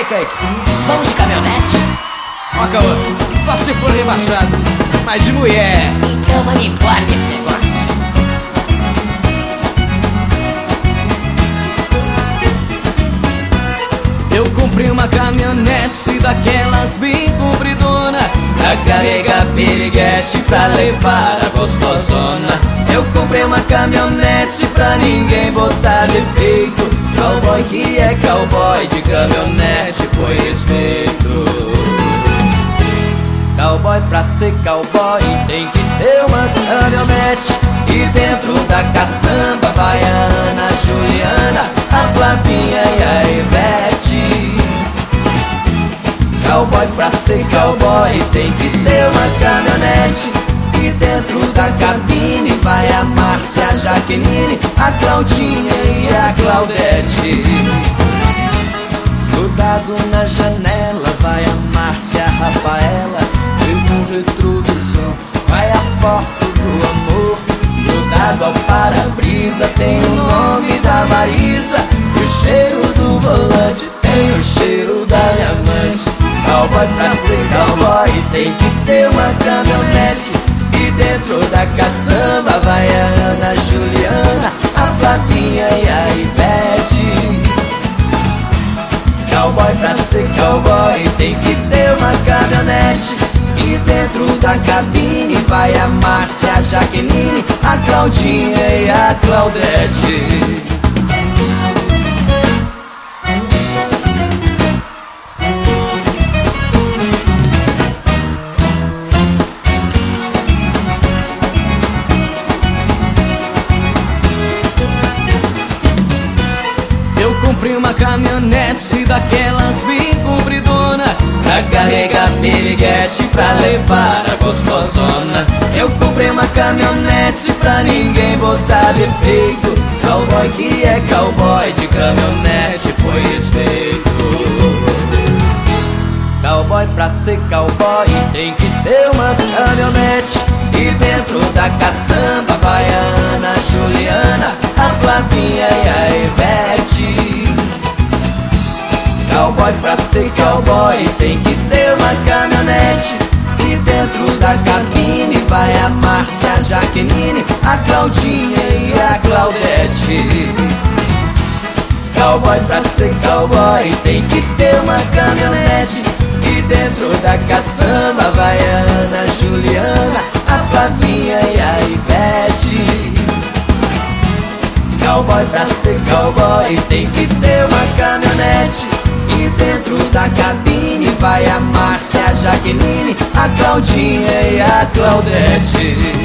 Kaique? Vamos de caminhonete? Ó, Caô, só se for rebaixado, mas de mulher. Então manda embora esse negócio. Eu comprei uma caminhonete daquelas bem compridona, pra carregar piriguete, pra levar as gostosona. Eu comprei uma caminhonete pra ninguém botar defeito. Cowboy que é cowboy, de caminhonete foi respeito. Cowboy pra ser cowboy tem que ter uma caminhonete. E dentro da caçamba vai a Ana, a Juliana, a Flavinha e a Ivete. Cowboy pra ser cowboy tem que ter uma caminhonete. E dentro da cabine vai a Márcia, a Jaqueline, a Claudinha e a Claudete. Grudado na janela vai a Márcia, a Rafaela. E no retrovisor vai a foto do amor. Grudado ao para-brisa tem o nome da Marisa. E o cheiro do volante tem o cheiro da minha amante. Cowboy pra ser cowboy tem que ter uma caminhonete. E dentro da caçamba vai a Ana, a Juliana, a Flavinha e a Ivete. Cowboy pra ser cowboy tem que ter uma caminhonete. E dentro da cabine vai a Márcia, a Jaqueline, a Claudinha e a Claudete. Eu comprei uma caminhonete daquelas bem compridona, pra carregar piriguete, pra levar as gostosona. Eu comprei uma caminhonete pra ninguém botar defeito. Cowboy que é cowboy, de caminhonete foi respeito. Cowboy pra ser cowboy tem que ter uma caminhonete. E dentro da caçamba vai a Ana, a Juliana, a Flavinha e a Ivete. Cowboy pra ser cowboy tem que ter uma caminhonete. E dentro da cabine vai a Márcia, a Jaqueline, a Claudinha e a Claudete. Cowboy pra ser cowboy tem que ter uma caminhonete. E dentro da caçamba vai a Ana, a Juliana, a Flavinha e a Ivete. Cowboy pra ser cowboy tem que ter uma caminhonete. E dentro da cabine vai a Márcia, a Jaqueline, a Claudinha e a Claudete.